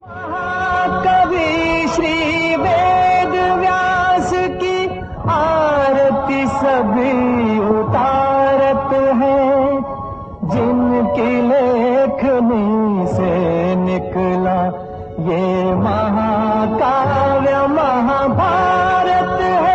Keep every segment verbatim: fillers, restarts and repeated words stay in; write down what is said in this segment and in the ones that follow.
कवि श्री वेद व्यास की आरती सभी उतारत है, जिनकी लेखनी से निकला ये महाकाव्य महाभारत है।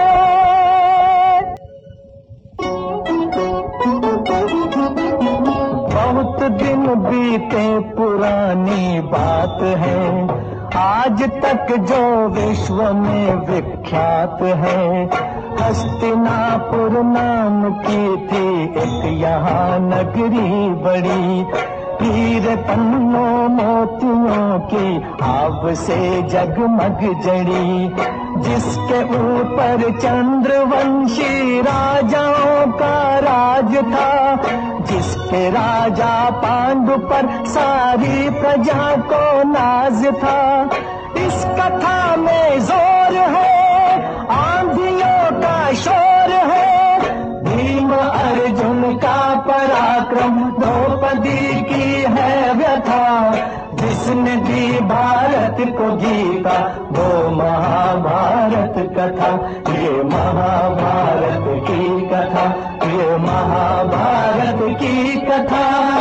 बहुत दिन बीते पुरानी बात है, आज तक जो विश्व में विख्यात है। हस्तिनापुर नाम की थी एक यहाँ नगरी बड़ी, हीरे पन्नों मोतियों की आभ से जगमग जड़ी, जिसके ऊपर चंद्रवंशी राजाओं का राज था, जिसके राजा पांडु पर सारी प्रजा को नाज था। इस कथा में जोर है, आंधियों का शोर है, भीम अर्जुन का पराक्रम, द्रौपदी की है व्यथा, जिसने दी भारत को जीता वो महाभारत कथा। ये महाभारत की कथा, ये महाभारत की कथा।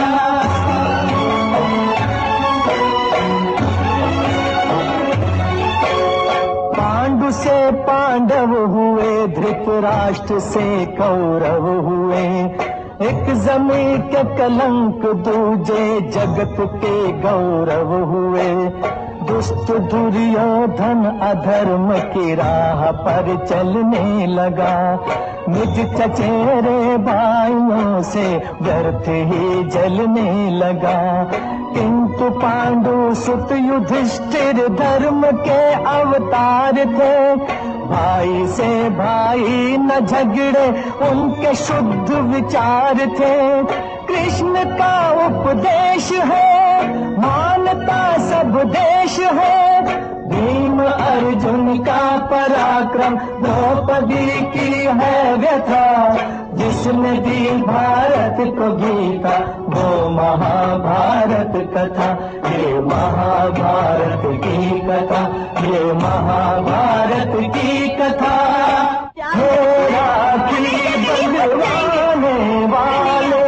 पांडु से पांडव हुए, धृतराष्ट्र से कौरव हुए, एक जमीन के कलंक दूजे जगत के गौरव हुए। दुष्ट दुर्योधन अधर्म की राह पर चलने लगा, निज चचेरे भाइयों से व्यर्थ ही जलने लगा। किंतु पांडु सुत युधिष्ठिर धर्म के अवतार थे, भाई से भाई न झगड़े उनके शुद्ध विचार थे। कृष्ण का उपदेश है, मानता सब देश है, भीम अर्जुन का पराक्रम, द्रौपदी की है व्यथा, जिसने दी भारत को गीता वो महाभारत कथा। ये महाभारत की कथा, ये महाभारत की कथा। हे राखी बंधवाने वाले,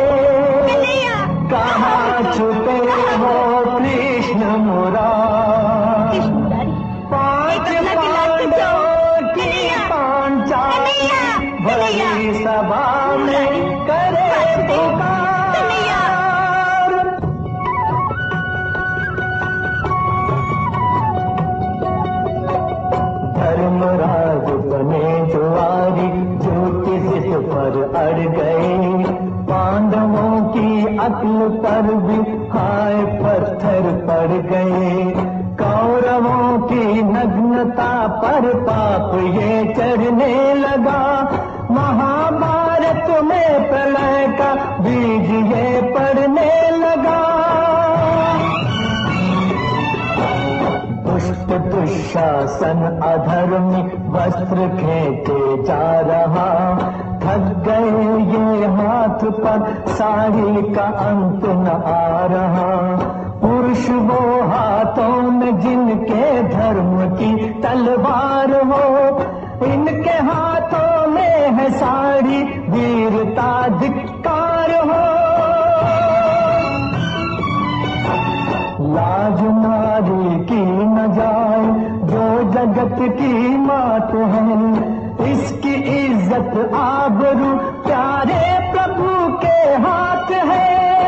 कहाँ छुपे हो कृष्ण मुरारी, पांच पांडवों की पांचाली भरी सभा में करे पुकार। धर्मराज बने जुआरी, झूठी जिद पर अड़ गए, पांडवों की अक्ल पर भी हाय पत्थर पड़ गए। कौरवों की नग्नता पर पाप ये चढ़ने लगा, महाभारत में प्रलय का बीज ये पड़ने लगा। दुष्ट दुशासन अधर्मी वस्त्र खेते जा रहा, थक गए ये हाथ पर साड़ी का अंत न आ रहा। पुरुष वो हाथों में जिनके धर्म की तलवार हो, इनके हाथों में है साड़ी वीरता धिक्कार हो। लाज नारी की न जाए जो जगत की मात है, इसकी इज्जत आबरू प्यारे प्रभु के हाथ है।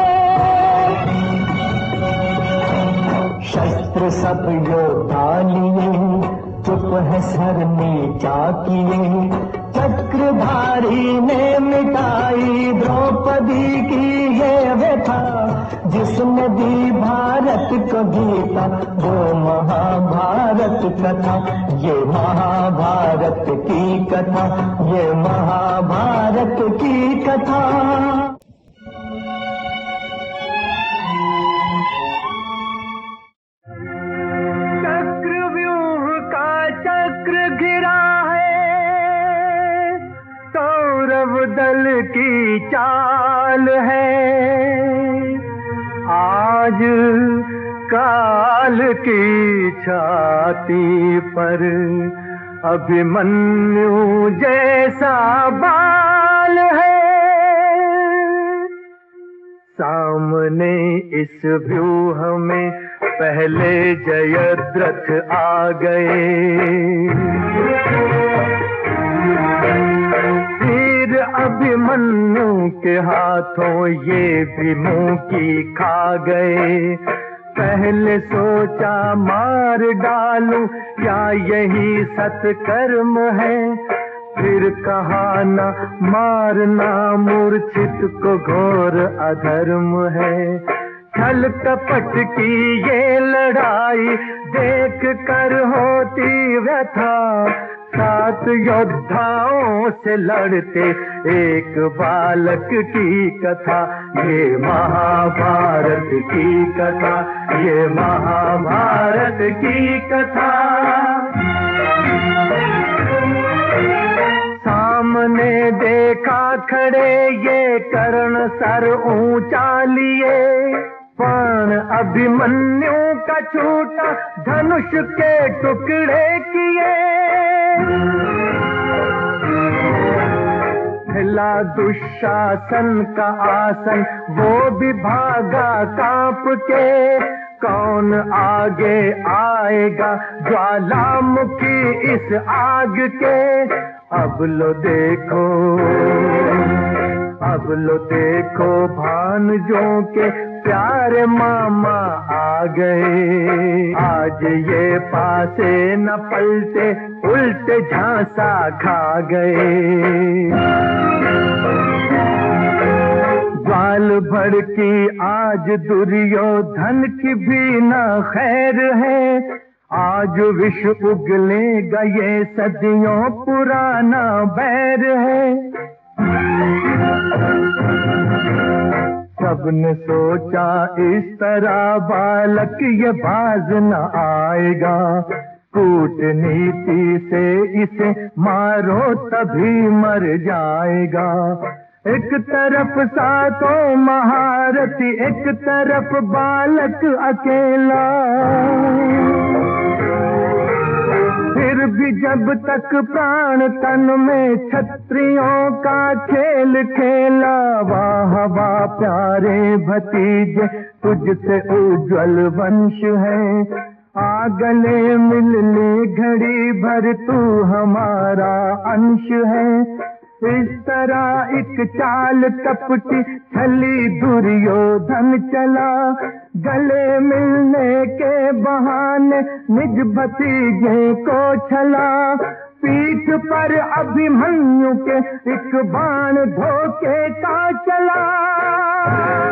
शस्त्र सब योद्धा लिए, चुप है सर नीचा किए, चक्रधारी ने मिटाई द्रौपदी की ये व्यथा, जिसने दी भारत को गीता वो महाभारत कथा। ये महाभारत की कथा, ये महाभारत की कथा। चक्रव्यूह का चक्र गिरा है, कौरव दल की चाल है, आज काल लाल की छाती पर अभिमन्यु जैसा बाल है। सामने इस व्यूह में पहले जयद्रथ आ गए। फिर अभिमन्यु के हाथों ये भी मुंह की खा गए। पहले सोचा मार डालूं क्या यही सत्कर्म है, फिर कहा न मारना मूर्छित को घोर अधर्म है। छल कपट की ये लड़ाई देख कर होती व्यथा, सात योद्धाओं से लड़ते एक बालक की कथा। ये महाभारत की कथा, ये महाभारत की कथा। सामने देखा खड़े ये कर्ण सर ऊंचा लिए, पण अभिमन्यु का छूटा धनुष के टुकड़े किए। हिला दुशासन का आसन वो भी भागा कांप के, कौन आगे आएगा ज्वालामुखी इस आग के। अब लो देखो, अब लो देखो भानजों के प्यारे मामा आ गए। आज ये पासे न पलटे, उल्टे झांसा खा गए। ग्वाल भड़की आज दुर्योधन की भी न खैर है। आज विष उगलेगा ये सदियों पुराना बैर है। सबने सोचा इस तरह बालक ये बाज न आएगा, कूटनीति से इसे मारो तभी मर जाएगा। एक तरफ सातों महारथी, एक तरफ बालक अकेला। फिर भी जब तक प्राण तन में क्षत्रियों का खेल खेला। वाह वाह प्यारे भतीजे तुझसे उज्जवल वंश है, आ गले मिलने घड़ी भर तू हमारा अंश है। इस तरह एक चाल कपटी छली दुर्योधन चला, गले मिलने के बहाने निज भतीजे को छला। पीठ पर अभिमन्यु के एक बाण धोखे का चला।